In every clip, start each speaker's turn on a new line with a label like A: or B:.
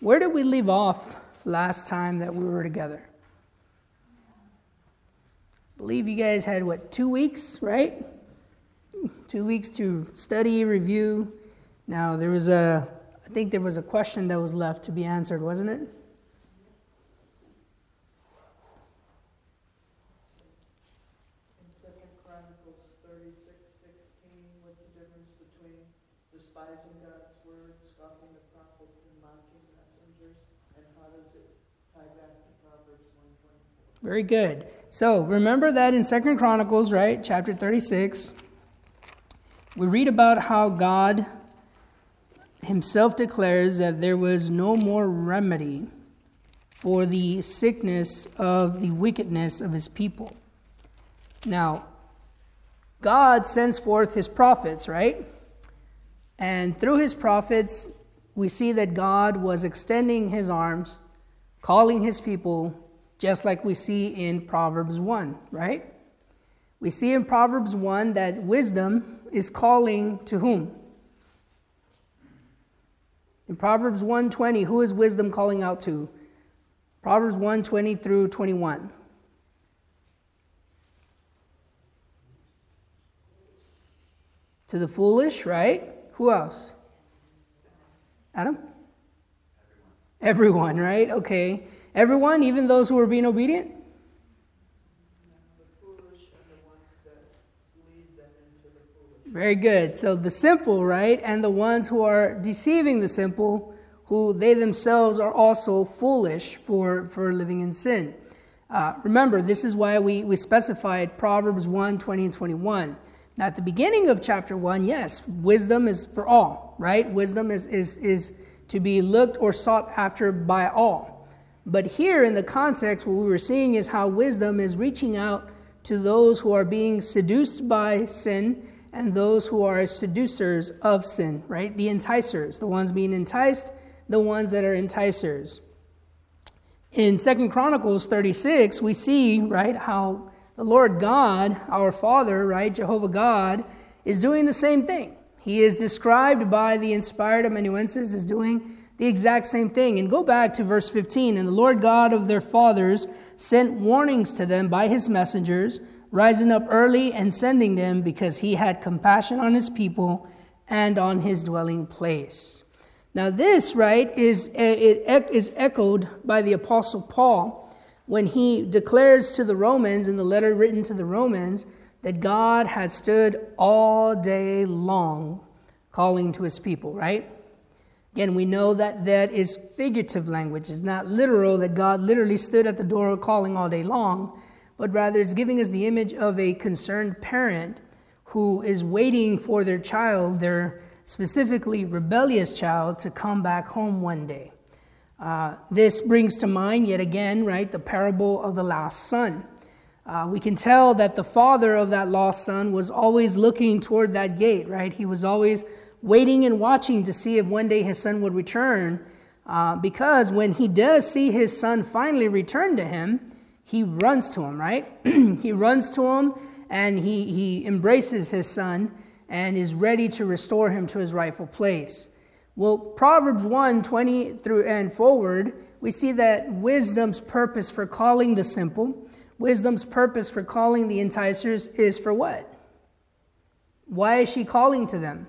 A: Where did we leave off last time that we were together? I believe you guys had, 2 weeks, right? 2 weeks to study, review. Now, I think there was a question that was left to be answered, wasn't it?
B: In 2 Chronicles 36:16, what's the difference between despising God's word, scoffing the prophets, and mocking messengers? And how does it tie back to Proverbs 1:24?
A: Very good. So, remember that in 2 Chronicles, right, chapter 36, we read about how God himself declares that there was no more remedy for the sickness of the wickedness of his people. Now, God sends forth his prophets, right? And through his prophets, we see that God was extending his arms, calling his people, just like we see in Proverbs 1, right? We see in Proverbs 1 that wisdom is calling to whom? In Proverbs 1:20, who is wisdom calling out to? Proverbs 1:20 through 21. To the foolish, right? Who else? Adam? Everyone, right? Okay. Everyone, even those who are being obedient?
B: The foolish and the ones that lead them into the foolish.
A: Very good. So the simple, right? And the ones who are deceiving the simple, who they themselves are also foolish for living in sin. Remember, this is why we specified Proverbs 1:20 and 21. Now, at the beginning of chapter 1, yes, wisdom is for all, right? Wisdom is to be looked or sought after by all. But here in the context, what we were seeing is how wisdom is reaching out to those who are being seduced by sin and those who are seducers of sin, right? The enticers, the ones being enticed, the ones that are enticers. In 2 Chronicles 36, we see, right, how the Lord God, our Father, right, Jehovah God, is doing the same thing. He is described by the inspired amanuensis as doing the exact same thing. And go back to verse 15. And the Lord God of their fathers sent warnings to them by his messengers, rising up early and sending them because he had compassion on his people and on his dwelling place. Now this, right, is echoed by the Apostle Paul when he declares to the Romans in the letter written to the Romans that God had stood all day long calling to his people, right? Again, we know that that is figurative language. It's not literal that God literally stood at the door calling all day long, but rather it's giving us the image of a concerned parent who is waiting for their child, their specifically rebellious child, to come back home one day. This brings to mind, yet again, right, the parable of the lost son. We can tell that the father of that lost son was always looking toward that gate, right? He was always waiting and watching to see if one day his son would return, because when he does see his son finally return to him, he runs to him, right? He runs to him and he embraces his son and is ready to restore him to his rightful place. Well, Proverbs 1:20 through and forward, we see that wisdom's purpose for calling the simple, wisdom's purpose for calling the enticers is for what? Why is she calling to them?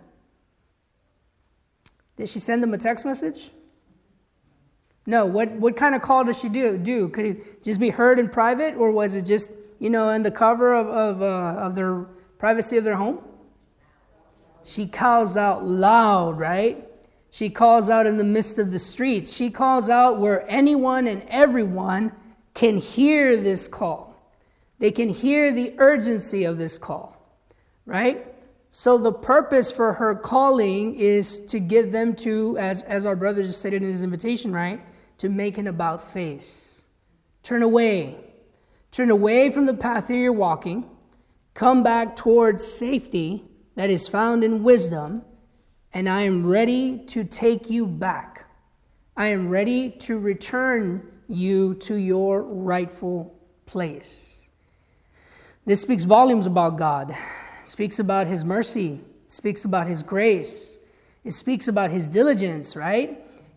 A: Did she send them a text message? No. What kind of call does she do? Could it just be heard in private, or was it just, in the cover of their privacy of their home? She calls out loud, right? She calls out in the midst of the streets. She calls out where anyone and everyone can hear this call. They can hear the urgency of this call, right? So the purpose for her calling is to get them to, as our brother just stated in his invitation, right, to make an about face. Turn away. Turn away from the path that you're walking. Come back towards safety that is found in wisdom, and I am ready to take you back. I am ready to return you to your rightful place. This speaks volumes about God. It speaks about his mercy. It speaks about his grace. It speaks about his diligence, right?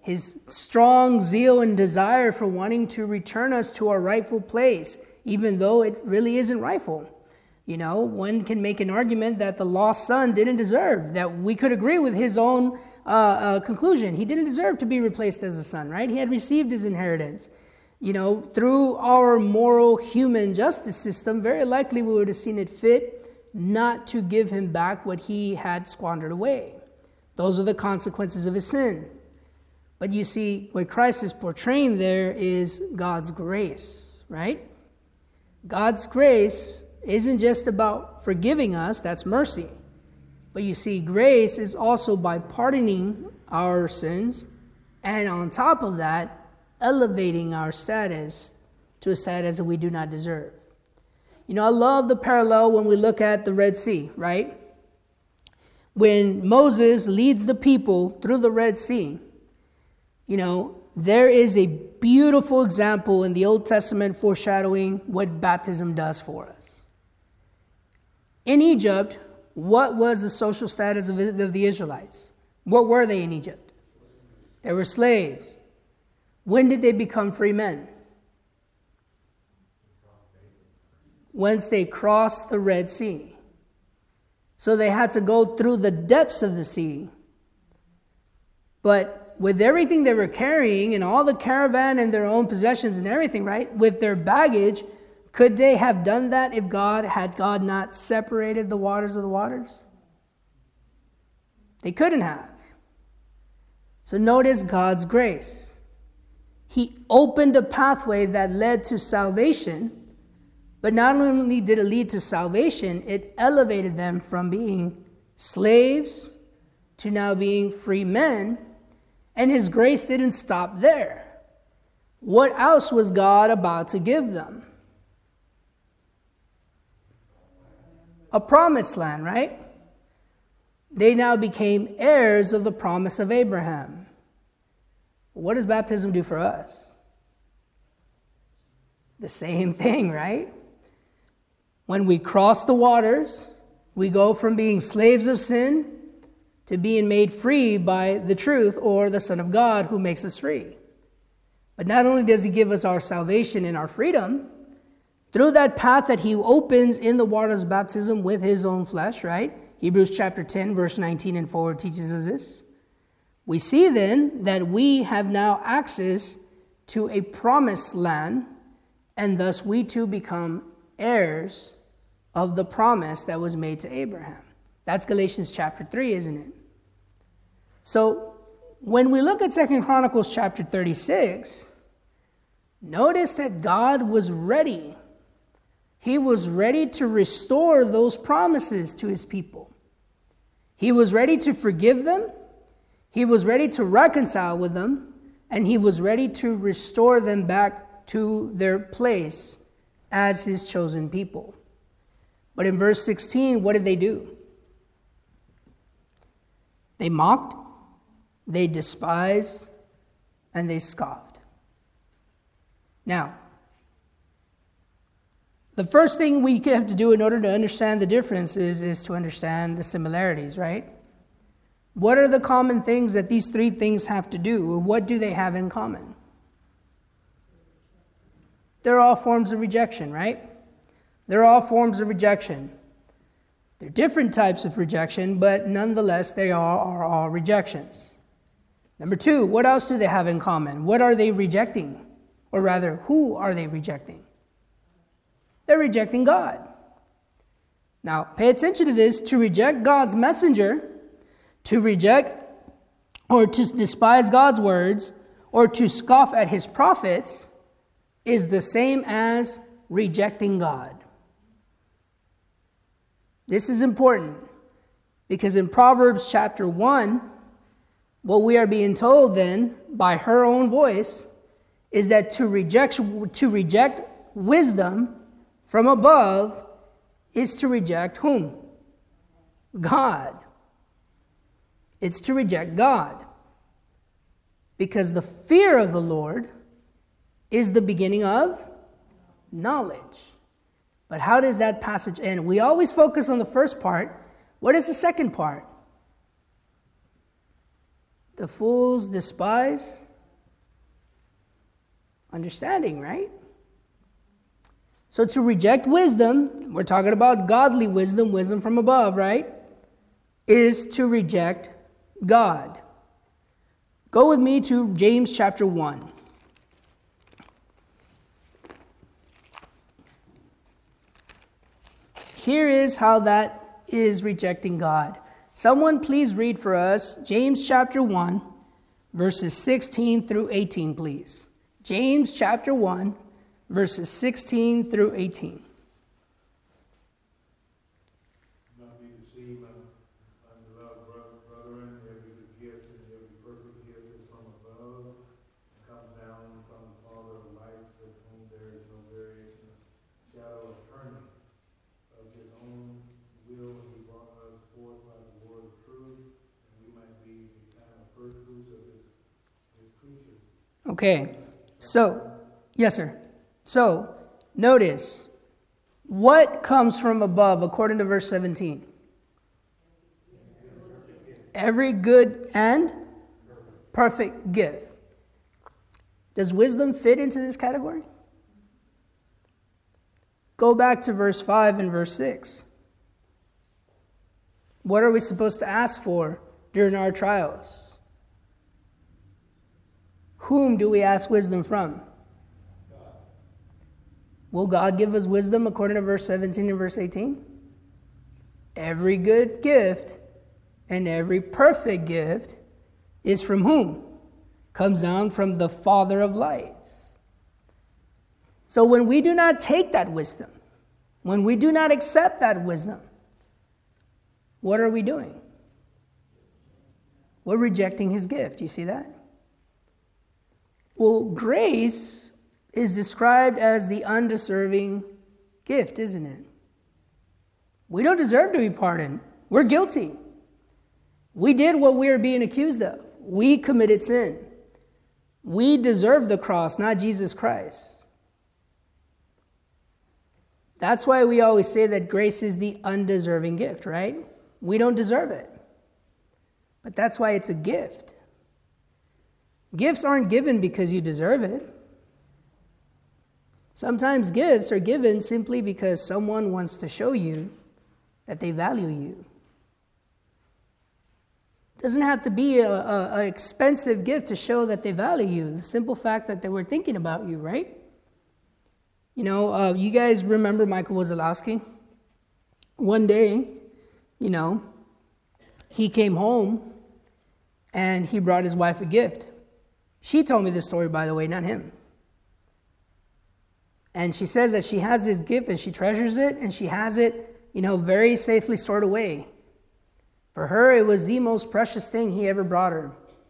A: his strong zeal and desire for wanting to return us to our rightful place, even though it really isn't rightful. You know, one can make an argument that the lost son didn't deserve, that we could agree with his own conclusion. He didn't deserve to be replaced as a son, right? He had received his inheritance. You know, through our moral human justice system, very likely we would have seen it fit not to give him back what he had squandered away. Those are the consequences of his sin. But you see, what Christ is portraying there is God's grace, right? God's grace isn't just about forgiving us, that's mercy. But you see, grace is also by pardoning our sins, and on top of that, elevating our status to a status that we do not deserve. You know, I love the parallel when we look at the Red Sea, right? When Moses leads the people through the Red Sea, you know, there is a beautiful example in the Old Testament foreshadowing what baptism does for us. In Egypt, what was the social status of the Israelites? What were they in Egypt? They were slaves. When did they become free men? Once they crossed the Red Sea. So they had to go through the depths of the sea. But with everything they were carrying and all the caravan and their own possessions and everything, right? With their baggage, could they have done that if God not separated the waters of the waters? They couldn't have. So notice God's grace. He opened a pathway that led to salvation, but not only did it lead to salvation, it elevated them from being slaves to now being free men, and his grace didn't stop there. What else was God about to give them? A promised land, right? They now became heirs of the promise of Abraham. What does baptism do for us? The same thing, right? When we cross the waters, we go from being slaves of sin to being made free by the truth or the Son of God who makes us free. But not only does he give us our salvation and our freedom, through that path that he opens in the waters of baptism with his own flesh, right? Hebrews chapter 10, verse 19 and forward teaches us this. We see then that we have now access to a promised land, and thus we too become heirs of the promise that was made to Abraham. That's Galatians chapter 3, isn't it? So when we look at 2 Chronicles chapter 36, notice that God was ready. He was ready to restore those promises to his people. He was ready to forgive them. He was ready to reconcile with them. And he was ready to restore them back to their place as his chosen people. But in verse 16, what did they do? They mocked, they despised, and they scoffed. Now, the first thing we have to do in order to understand the differences is to understand the similarities, right? What are the common things that these three things have to do, or what do they have in common? They're all forms of rejection, right? They're all forms of rejection. They're different types of rejection, but nonetheless, they are all rejections. Number two, what else do they have in common? What are they rejecting? Or rather, who are they rejecting? They're rejecting God. Now, pay attention to this. To reject God's messenger, to reject or to despise God's words, or to scoff at his prophets is the same as rejecting God. This is important because in Proverbs chapter 1, what we are being told then by her own voice is that to reject wisdom from above is to reject whom? God. It's to reject God. Because the fear of the Lord is the beginning of knowledge. But how does that passage end? We always focus on the first part. What is the second part? The fools despise understanding, right? So to reject wisdom, we're talking about godly wisdom, wisdom from above, right? Is to reject God. Go with me to James chapter 1. Here is how that is rejecting God. Someone please read for us James chapter 1, verses 16 through 18, please. James chapter 1, verses 16 through 18.
C: Not be deceived, my beloved brethren, every good gift and every perfect gift is from above, and comes down from the Father of lights, with whom there is no variation, shadow of turning. Of his own will he brought us forth by the word of truth, and we might be the kind of first fruits of his creatures.
A: Okay, so, yes, sir. So, notice, what comes from above according to verse 17? Every good and perfect gift. Does wisdom fit into this category? Go back to verse 5 and verse 6. What are we supposed to ask for during our trials? Whom do we ask wisdom from? Will God give us wisdom according to verse 17 and verse 18? Every good gift and every perfect gift is from whom? Comes down from the Father of lights. So when we do not take that wisdom, when we do not accept that wisdom, what are we doing? We're rejecting his gift. You see that? Well, grace is described as the undeserving gift, isn't it? We don't deserve to be pardoned. We're guilty. We did what we are being accused of. We committed sin. We deserve the cross, not Jesus Christ. That's why we always say that grace is the undeserving gift, right? We don't deserve it. But that's why it's a gift. Gifts aren't given because you deserve it. Sometimes gifts are given simply because someone wants to show you that they value you. It doesn't have to be an expensive gift to show that they value you. The simple fact that they were thinking about you, right? You know, you guys remember Michael Wazalowski? One day, he came home and he brought his wife a gift. She told me this story, by the way, not him. And she says that she has this gift and she treasures it and she has it, very safely stored away. For her, it was the most precious thing he ever brought her.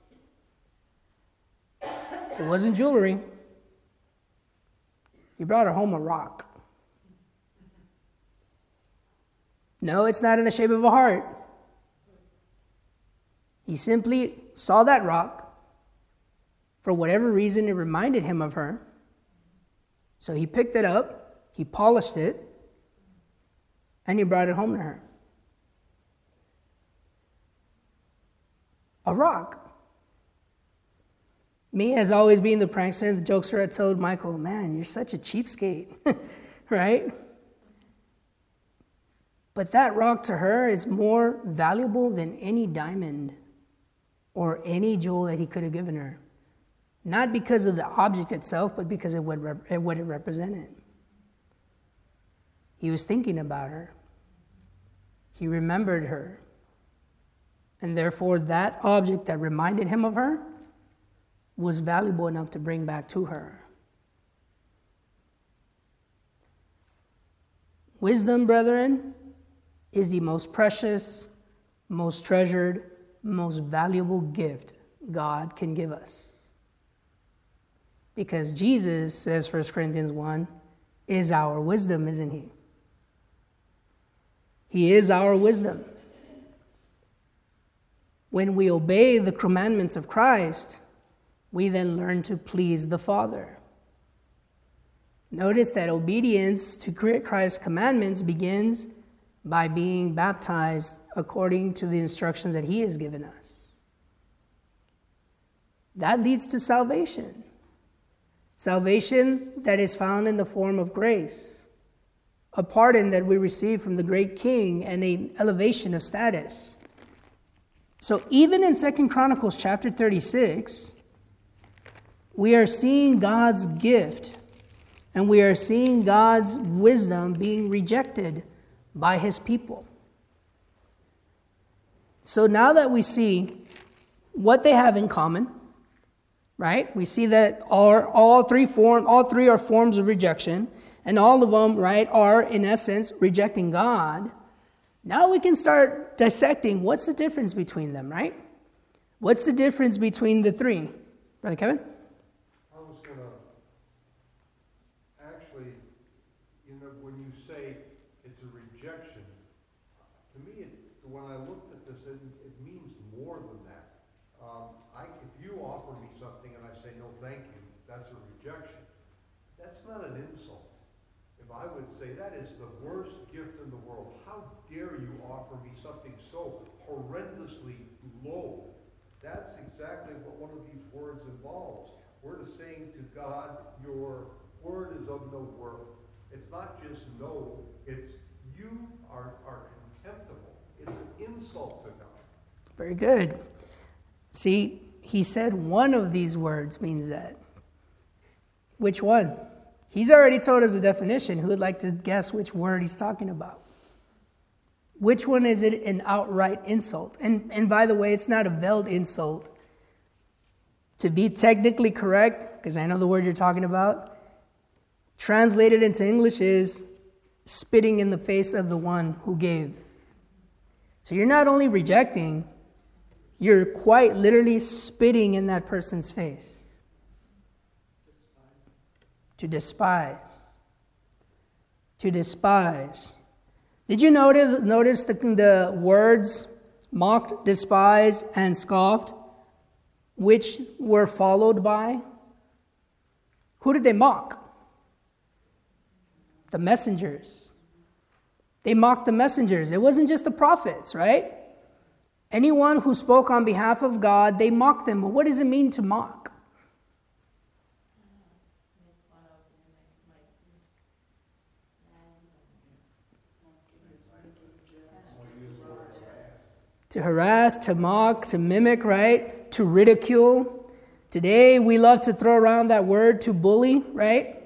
A: It wasn't jewelry. He brought her home a rock. No, it's not in the shape of a heart. He simply saw that rock. For whatever reason, it reminded him of her. So he picked it up, he polished it, and he brought it home to her. A rock. Me, as always being the prankster and the jokester, I told Michael, man, you're such a cheapskate, right? But that rock to her is more valuable than any diamond or any jewel that he could have given her. Not because of the object itself, but because of what it represented. He was thinking about her. He remembered her. And therefore, that object that reminded him of her was valuable enough to bring back to her. Wisdom, brethren, is the most precious, most treasured, most valuable gift God can give us. Because Jesus, says 1 Corinthians 1, is our wisdom, isn't he? He is our wisdom. When we obey the commandments of Christ, we then learn to please the Father. Notice that obedience to Christ's commandments begins by being baptized according to the instructions that he has given us. that leads to salvation. Salvation that is found in the form of grace, a pardon that we receive from the great King, and an elevation of status. So even in 2 Chronicles chapter 36, we are seeing God's gift, and we are seeing God's wisdom being rejected by his people. So now that we see what they have in common, right? We see that all three are forms of rejection, and all of them, right, are in essence rejecting God. Now we can start dissecting what's the difference between them, right? What's the difference between the three? Brother Kevin?
D: I was going to, actually, when you say it's a rejection, to me, when I looked at this, it means more than that. If you offer me something and I say, no, thank you, that's a rejection. That's not an insult. If I would say, that is the worst gift in the world, how dare you offer me something so horrendously low? That's exactly what one of these words involves. We're saying to God, your word is of no worth. It's not just no, it's you are contemptible. It's an insult to God.
A: Very good. See, he said one of these words means that. Which one? He's already told us a definition. Who would like to guess which word he's talking about? Which one is it an outright insult? And by the way, it's not a veiled insult. To be technically correct, because I know the word you're talking about, translated into English is spitting in the face of the one who gave. So you're not only rejecting, you're quite literally spitting in that person's face. To despise. To despise. Did you notice the words mocked, despised, and scoffed, which were followed by? Who did they mock? The messengers. They mocked the messengers. It wasn't just the prophets, right? Anyone who spoke on behalf of God, they mocked them. But what does it mean to mock? To harass, to mock, to mimic, right? To ridicule. Today, we love to throw around that word, to bully, right?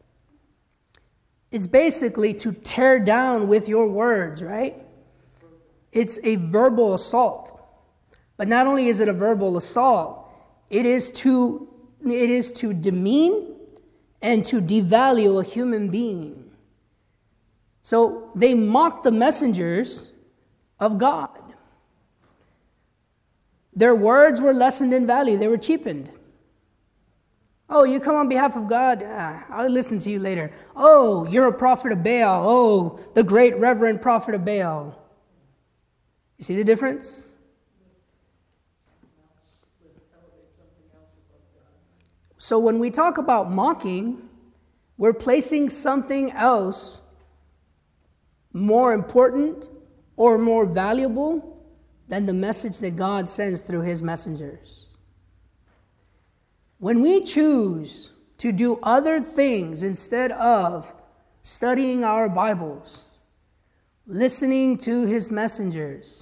A: It's basically to tear down with your words, right? It's a verbal assault. But not only is it a verbal assault, it is to demean and to devalue a human being. So they mocked the messengers of God. Their words were lessened in value. They were cheapened. Oh, you come on behalf of God? I'll listen to you later. Oh, you're a prophet of Baal. Oh, the great reverend prophet of Baal. You see the difference? So when we talk about mocking, we're placing something else more important or more valuable than the message that God sends through his messengers. When we choose to do other things instead of studying our Bibles, listening to his messengers,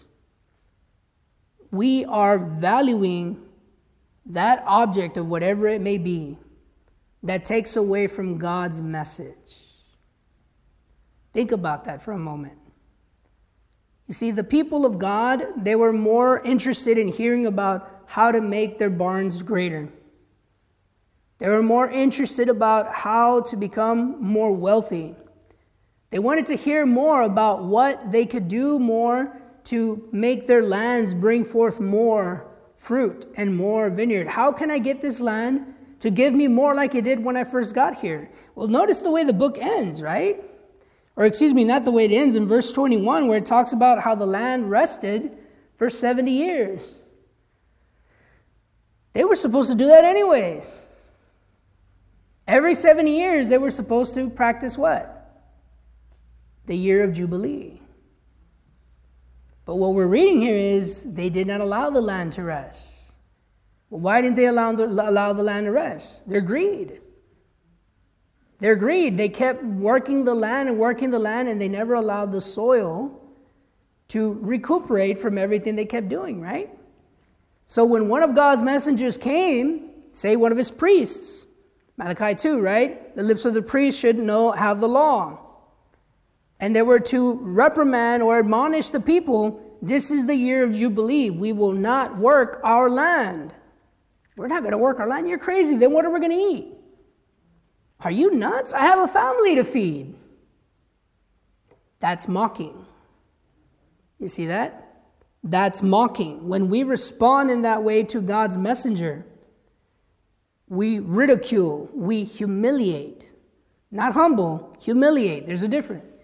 A: we are valuing that object of whatever it may be that takes away from God's message. Think about that for a moment. You see, the people of God, they were more interested in hearing about how to make their barns greater. They were more interested about how to become more wealthy. They wanted to hear more about what they could do more to make their lands bring forth more fruit and more vineyard. How can I get this land to give me more like it did when I first got here? Well, notice the way the book ends, right? Or excuse me, not the way it ends in verse 21, where it talks about how the land rested for 70 years. They were supposed to do that anyways. Every 70 years, they were supposed to practice what? The year of Jubilee. But what we're reading here is they did not allow the land to rest. Well, why didn't they allow the land to rest? Their greed. Their greed. They kept working the land, and they never allowed the soil to recuperate from everything they kept doing, right? So when one of God's messengers came, say one of his priests, Malachi 2, right? The lips of the priest should have the law. And they were to reprimand or admonish the people, this is the year of Jubilee. We will not work our land. We're not going to work our land. You're crazy. Then what are we going to eat? Are you nuts? I have a family to feed. That's mocking. You see that? That's mocking. When we respond in that way to God's messenger, we ridicule, we humiliate. Not humble, humiliate. There's a difference.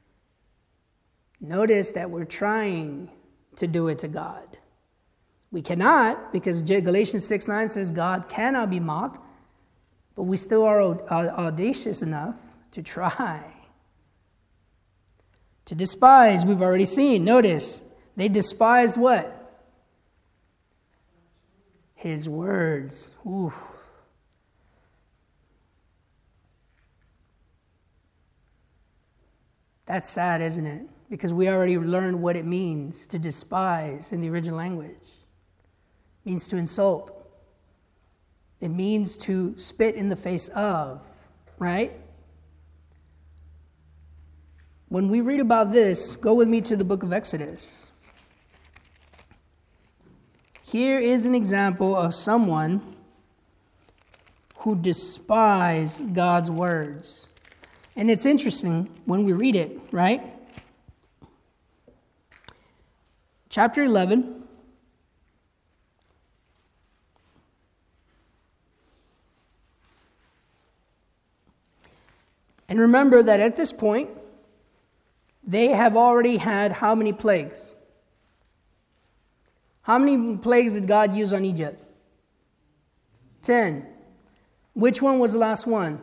A: Notice that we're trying to do it to God. We cannot, because Galatians 6:9 says God cannot be mocked, but we still are audacious enough to try. To despise, we've already seen. Notice, they despised what? His words. Ooh. That's sad, isn't it? Because we already learned what it means to despise in the original language. It means to insult. It means to spit in the face of, right? When we read about this, go with me to the book of Exodus. Here is an example of someone who despised God's words. And it's interesting when we read it, right? Chapter 11. And remember that at this point, they have already had how many plagues? How many plagues did God use on Egypt? 10. Which one was the last one?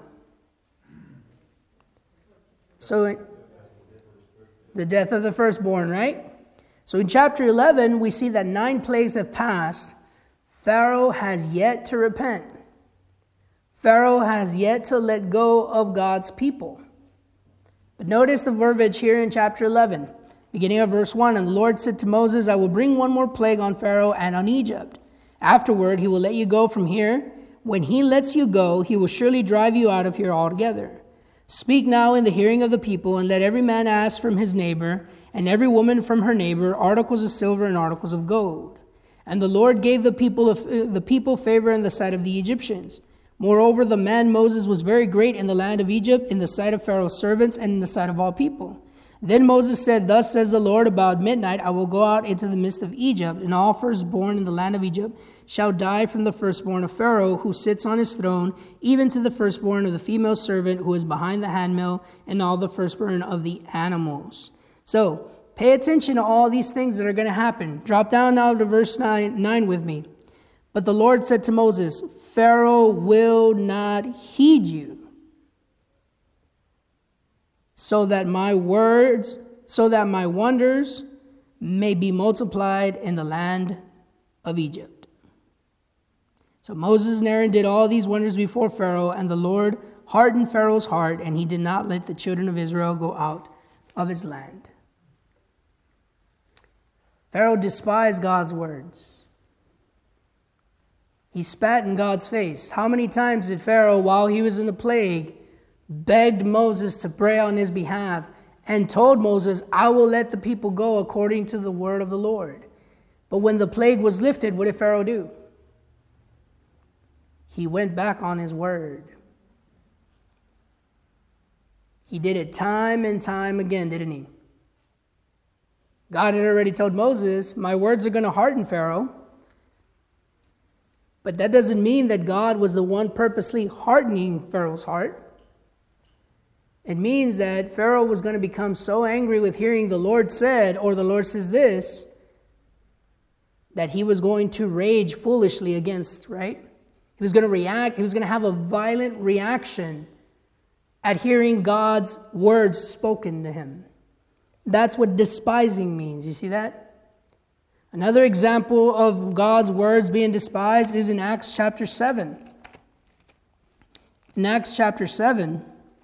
A: So, the death of the firstborn, right? So in chapter 11, we see that 9 plagues have passed. Pharaoh has yet to repent. Pharaoh has yet to let go of God's people. But notice the verbiage here in chapter 11, beginning of verse 1. And the Lord said to Moses, I will bring one more plague on Pharaoh and on Egypt. Afterward, he will let you go from here. When he lets you go, he will surely drive you out of here altogether. Speak now in the hearing of the people, and let every man ask from his neighbor, and every woman from her neighbor, articles of silver and articles of gold. And the Lord gave the people favor in the sight of the Egyptians. Moreover, the man Moses was very great in the land of Egypt, in the sight of Pharaoh's servants, and in the sight of all people. Then Moses said, Thus says the Lord, about midnight I will go out into the midst of Egypt, and all firstborn in the land of Egypt shall die, from the firstborn of Pharaoh, who sits on his throne, even to the firstborn of the female servant who is behind the handmill, and all the firstborn of the animals. So, pay attention to all these things that are going to happen. Drop down now to verse 9 with me. But the Lord said to Moses, Pharaoh will not heed you, so that my wonders may be multiplied in the land of Egypt. So Moses and Aaron did all these wonders before Pharaoh, and the Lord hardened Pharaoh's heart, and he did not let the children of Israel go out of his land. Pharaoh despised God's words. He spat in God's face. How many times did Pharaoh, while he was in the plague, begged Moses to pray on his behalf and told Moses, I will let the people go according to the word of the Lord. But when the plague was lifted, what did Pharaoh do? He went back on his word. He did it time and time again, didn't he? God had already told Moses, my words are going to harden Pharaoh. But that doesn't mean that God was the one purposely hardening Pharaoh's heart. It means that Pharaoh was going to become so angry with hearing the Lord said, or the Lord says this, that he was going to rage foolishly against, right? He was going to react. He was going to have a violent reaction at hearing God's words spoken to him. That's what despising means. You see that? Another example of God's words being despised is in Acts chapter 7. In Acts chapter 7,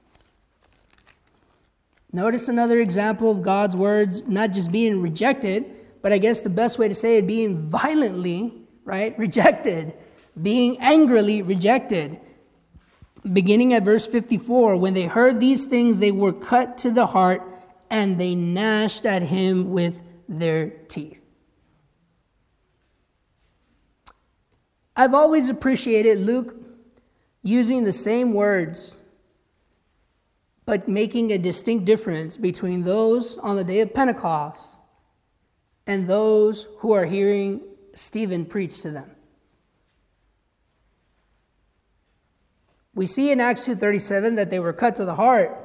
A: notice another example of God's words not just being rejected, but I guess the best way to say it, being violently, right, rejected, being angrily rejected. Beginning at verse 54, when they heard these things, they were cut to the heart, and they gnashed at him with their teeth. I've always appreciated Luke using the same words, but making a distinct difference between those on the day of Pentecost and those who are hearing Stephen preach to them. We see in Acts 2:37 that they were cut to the heart,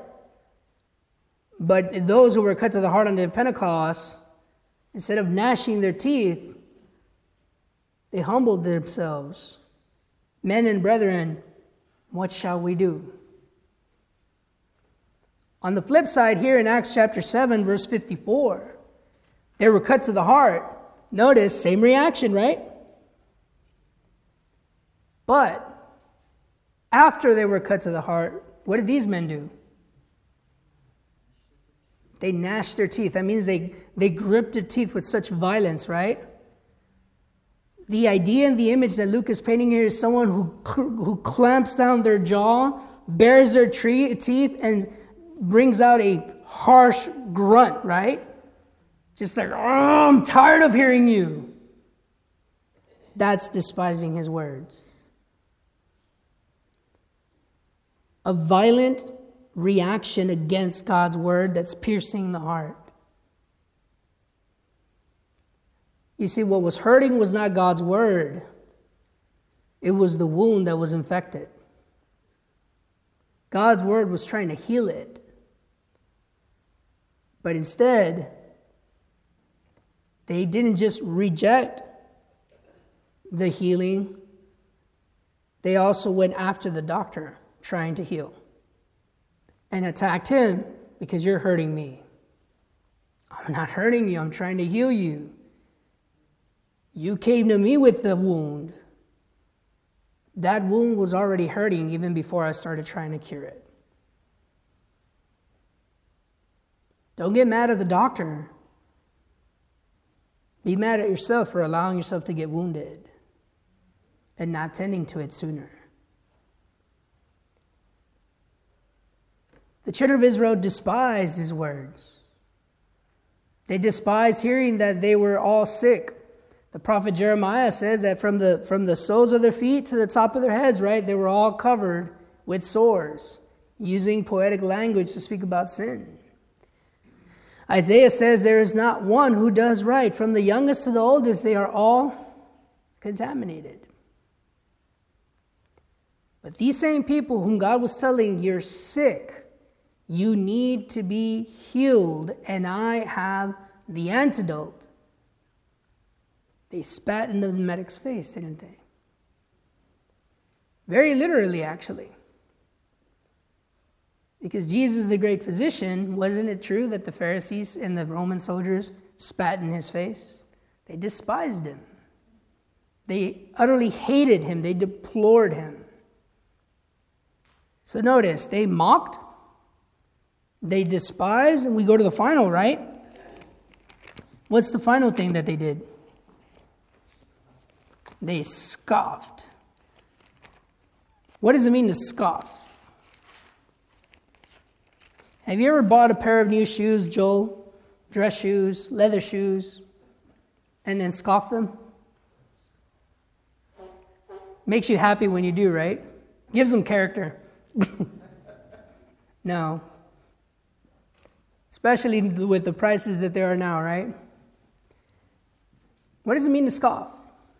A: but those who were cut to the heart on the day of Pentecost, instead of gnashing their teeth, they humbled themselves. Men and brethren, what shall we do? On the flip side, here in Acts chapter 7, verse 54, they were cut to the heart. Notice, same reaction, right? But after they were cut to the heart, what did these men do? They gnashed their teeth. That means they gripped their teeth with such violence, right? The idea and the image that Luke is painting here is someone who clamps down their jaw, bares their teeth, and brings out a harsh grunt, right? Just like, oh, I'm tired of hearing you. That's despising his words. A violent reaction against God's word that's piercing the heart. You see, what was hurting was not God's word. It was the wound that was infected. God's word was trying to heal it. But instead, they didn't just reject the healing. They also went after the doctor trying to heal and attacked him because you're hurting me. I'm not hurting you. I'm trying to heal you. You came to me with the wound. That wound was already hurting even before I started trying to cure it. Don't get mad at the doctor. Be mad at yourself for allowing yourself to get wounded and not tending to it sooner. The children of Israel despised his words. They despised hearing that they were all sick. The prophet Jeremiah says that from the soles of their feet to the top of their heads, right, they were all covered with sores, using poetic language to speak about sin. Isaiah says there is not one who does right. From the youngest to the oldest, they are all contaminated. But these same people whom God was telling, you're sick, you need to be healed, and I have the antidote. They spat in the medic's face, didn't they? Very literally, actually. Because Jesus, the great physician, wasn't it true that the Pharisees and the Roman soldiers spat in his face? They despised him. They utterly hated him. They deplored him. So notice, they mocked, they despised, and we go to the final, right? What's the final thing that they did? They scoffed. What does it mean to scoff? Have you ever bought a pair of new shoes, Joel? Dress shoes, leather shoes, and then scoff them? Makes you happy when you do, right? Gives them character. No. Especially with the prices that there are now, right? What does it mean to scoff?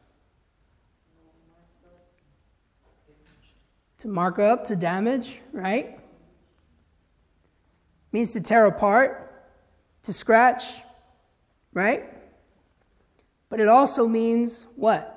A: To mark up, to damage, right? Means to tear apart, to scratch, right? But it also means what?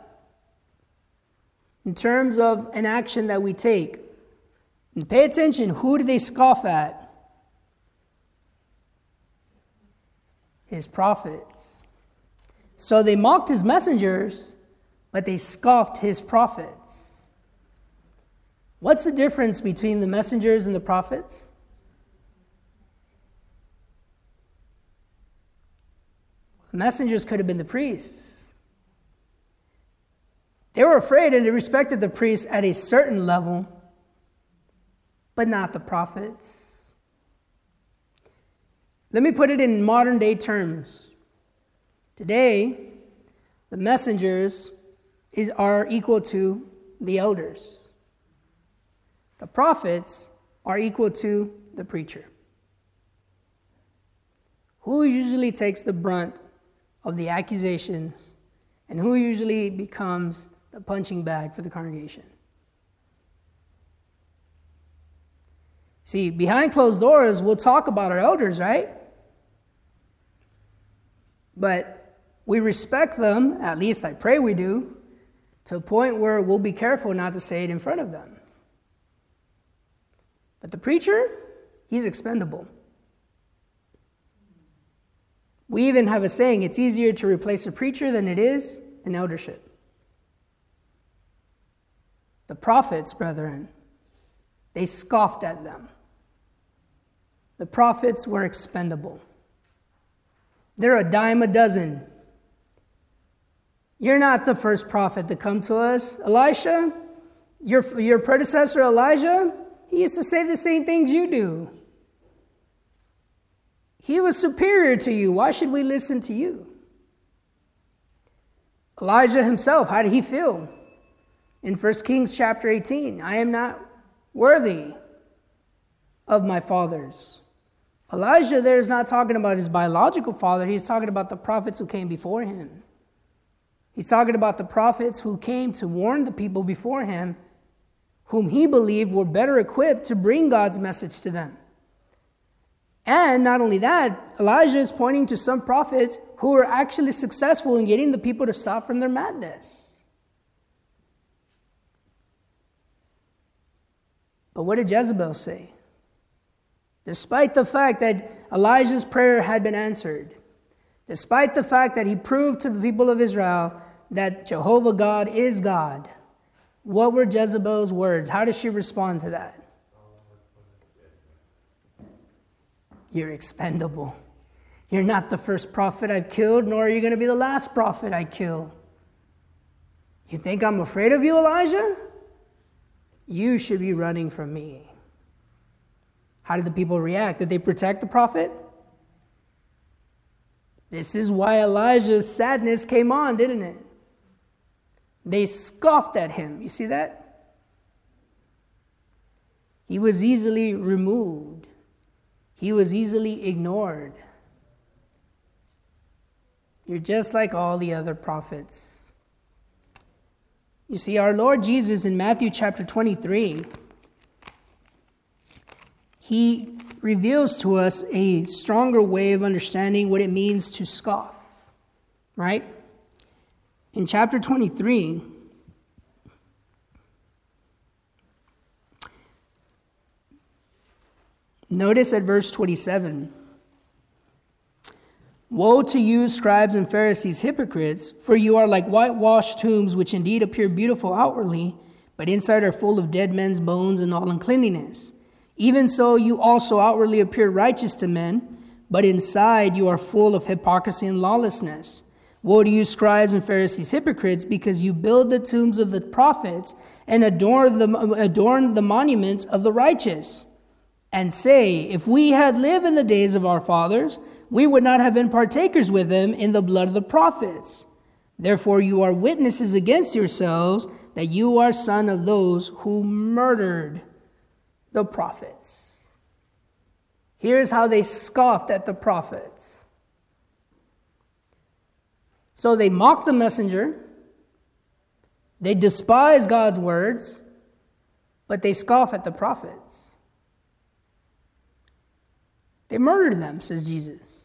A: In terms of an action that we take. And pay attention, who did they scoff at? His prophets. So they mocked his messengers, but they scoffed his prophets. What's the difference between the messengers and the prophets? The messengers could have been the priests. They were afraid and they respected the priests at a certain level, but not the prophets. Let me put it in modern day terms. Today, the messengers are equal to the elders. The prophets are equal to the preacher. Who usually takes the brunt of the accusations, and who usually becomes the punching bag for the congregation? See, behind closed doors, we'll talk about our elders, right? But we respect them, at least I pray we do, to a point where we'll be careful not to say it in front of them. But the preacher, he's expendable. We even have a saying, it's easier to replace a preacher than it is an eldership. The prophets, brethren, they scoffed at them. The prophets were expendable. They're a dime a dozen. You're not the first prophet to come to us. Elisha, your predecessor Elijah, he used to say the same things you do. He was superior to you. Why should we listen to you? Elijah himself, how did he feel? In 1 Kings chapter 18, I am not worthy of my fathers. Elijah there is not talking about his biological father. He's talking about the prophets who came before him. He's talking about the prophets who came to warn the people before him, whom he believed were better equipped to bring God's message to them. And not only that, Elijah is pointing to some prophets who were actually successful in getting the people to stop from their madness. But what did Jezebel say? Despite the fact that Elijah's prayer had been answered, despite the fact that he proved to the people of Israel that Jehovah God is God, what were Jezebel's words? How did she respond to that? You're expendable. You're not the first prophet I've killed, nor are you going to be the last prophet I kill. You think I'm afraid of you, Elijah? You should be running from me. How did the people react? Did they protect the prophet? This is why Elijah's sadness came on, didn't it? They scoffed at him. You see that? He was easily removed. He was easily ignored. You're just like all the other prophets. You see, our Lord Jesus in Matthew chapter 23, he reveals to us a stronger way of understanding what it means to scoff, right? In chapter 23, notice at verse 27, "Woe to you, scribes and Pharisees, hypocrites, for you are like whitewashed tombs, which indeed appear beautiful outwardly, but inside are full of dead men's bones and all uncleanness. Even so, you also outwardly appear righteous to men, but inside you are full of hypocrisy and lawlessness. Woe to you, scribes and Pharisees, hypocrites, because you build the tombs of the prophets and adorn the monuments of the righteous, and say, if we had lived in the days of our fathers, we would not have been partakers with them in the blood of the prophets. Therefore you are witnesses against yourselves that you are son of those who murdered the prophets." Here's how they scoffed at the prophets. So they mock the messenger, they despise God's words, but they scoff at the prophets. They murdered them, says Jesus.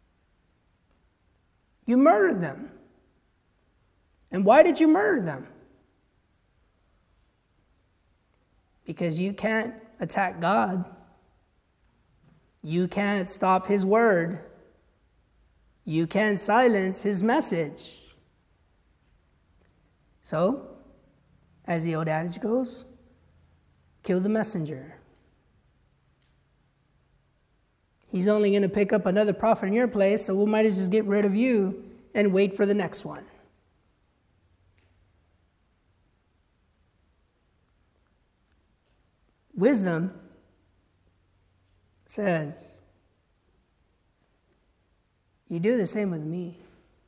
A: You murdered them. And why did you murder them? Because you can't attack God. You can't stop His word. you can silence his message. So, as the old adage goes, kill the messenger. He's only going to pick up another prophet in your place, so we might as well just get rid of you and wait for the next one. Wisdom says, you do the same with me.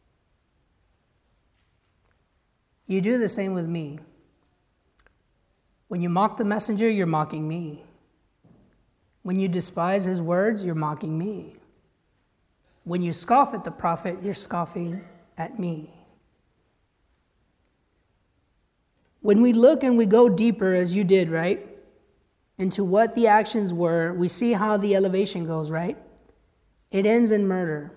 A: You do the same with me. When you mock the messenger, you're mocking me. When you despise his words, you're mocking me. When you scoff at the prophet, you're scoffing at me. When we look and we go deeper, as you did, right, into what the actions were, we see how the elevation goes, right? It ends in murder.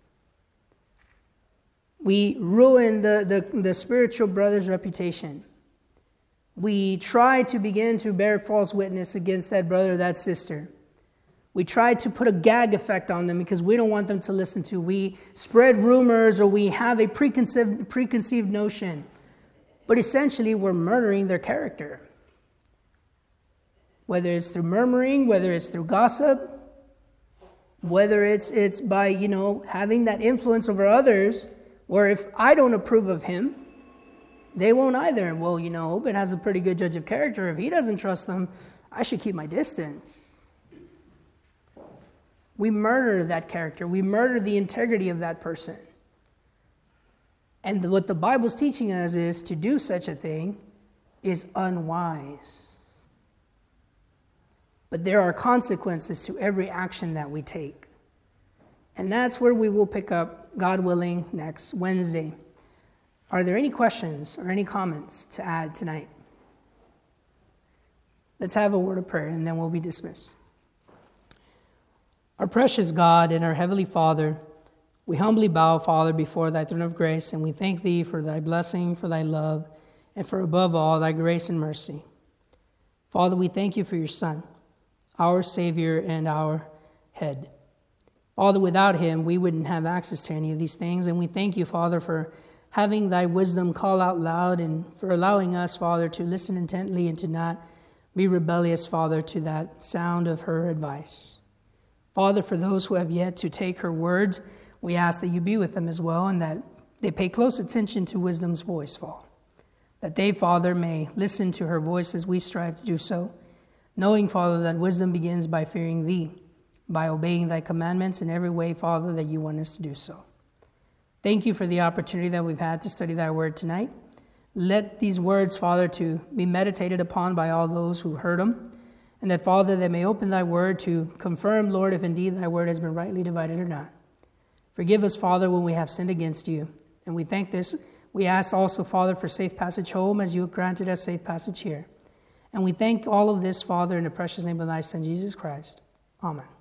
A: We ruin the spiritual brother's reputation. We try to begin to bear false witness against that brother or that sister. We try to put a gag effect on them because we don't want them to listen to. We spread rumors or we have a preconceived notion. But essentially, we're murdering their character. Whether it's through murmuring, whether it's through gossip, whether it's by, having that influence over others, or if I don't approve of him, they won't either. Well, Obed has a pretty good judge of character. If he doesn't trust them, I should keep my distance. We murder that character. We murder the integrity of that person. And what the Bible's teaching us is to do such a thing is unwise. But there are consequences to every action that we take. And that's where we will pick up, God willing, next Wednesday. Are there any questions or any comments to add tonight? Let's have a word of prayer and then we'll be dismissed. Our precious God and our Heavenly Father, we humbly bow, Father, before thy throne of grace, and we thank thee for thy blessing, for thy love, and for above all thy grace and mercy. Father, we thank you for your Son, our Savior and our head. Father, without him, we wouldn't have access to any of these things, and we thank you, Father, for having thy wisdom call out loud and for allowing us, Father, to listen intently and to not be rebellious, Father, to that sound of her advice. Father, for those who have yet to take her words, we ask that you be with them as well and that they pay close attention to wisdom's voice, Father. That they, Father, may listen to her voice as we strive to do so, knowing, Father, that wisdom begins by fearing thee, by obeying thy commandments in every way, Father, that you want us to do so. Thank you for the opportunity that we've had to study thy word tonight. Let these words, Father, to be meditated upon by all those who heard them, and that, Father, they may open thy word to confirm, Lord, if indeed thy word has been rightly divided or not. Forgive us, Father, when we have sinned against you. And we thank this. We ask also, Father, for safe passage home as you have granted us safe passage here. And we thank all of this, Father, in the precious name of thy Son, Jesus Christ. Amen.